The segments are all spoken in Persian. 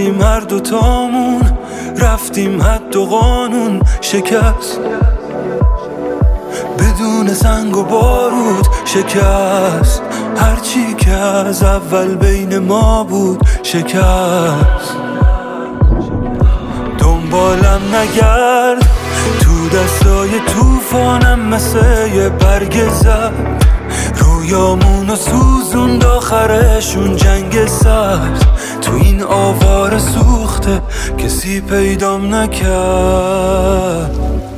کردیم هر دوتامون، رفتیم حد و قانون شکست، بدون سنگ و بارود شکست، هرچی که از اول بین ما بود شکست. دنبالم نگرد تو دستای توفانم، مثل یه برگ زد رویامونو سوزوند، آخرشون جنگ سرد. تو این آوار سوخته کسی پیدام نکرد،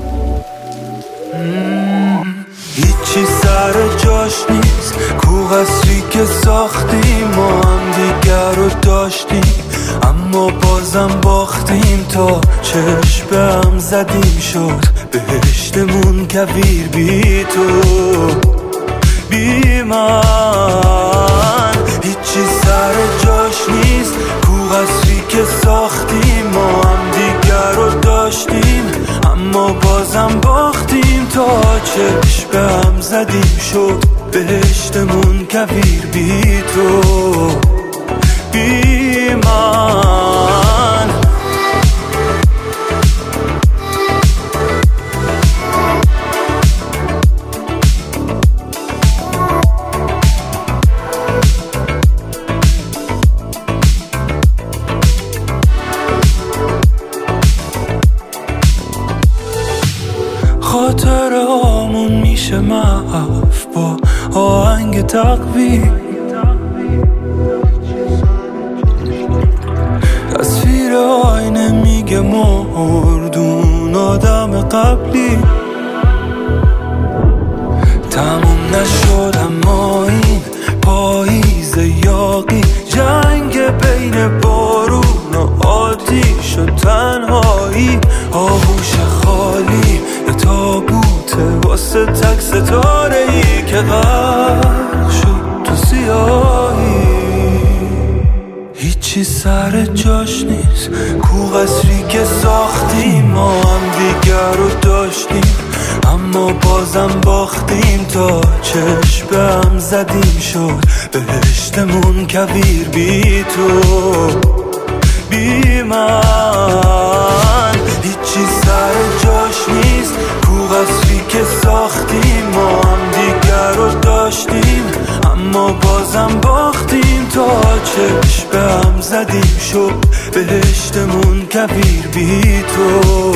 هیچی سر جاش نیست. کو قصری که ساختیم ما هم دیگر رو داشتیم، اما بازم باختیم. تا چشم به هم زدیم شد بهشتمون کویر بی تو بی من. هیچی سر جاش نیست. کو قصری که ساختیم ما هم دیگر رو داشتیم، اما بازم باختیم. تا چشم به هم زدیم شد بهشتمون کویر بی تو بی من. خاطره هامون میشه محو با آهنگ تقویم، تصویر آینه میگه مردون آدم قبلی. تموم نشد اما این پاییز یاقی، جنگ بین بارون و آتیش و تنهایی. آغوش خالی یه تابوته واسه تک ستاره ای که غرق شد تو سیاهی. هیچی سر جاش نیست. کو قصری که ساختیم ما هم دیگر رو داشتیم، اما بازم باختیم. تا چشم به هم زدیم شد بهشتمون کویر بی تو بی من. هیچی سر جاش نیست. کو قصری که ساختیم ما هم دیگر رو داشتیم، اما بازم باختیم. تا چشم به هم زدیم شد بهشتمون کویر بی تو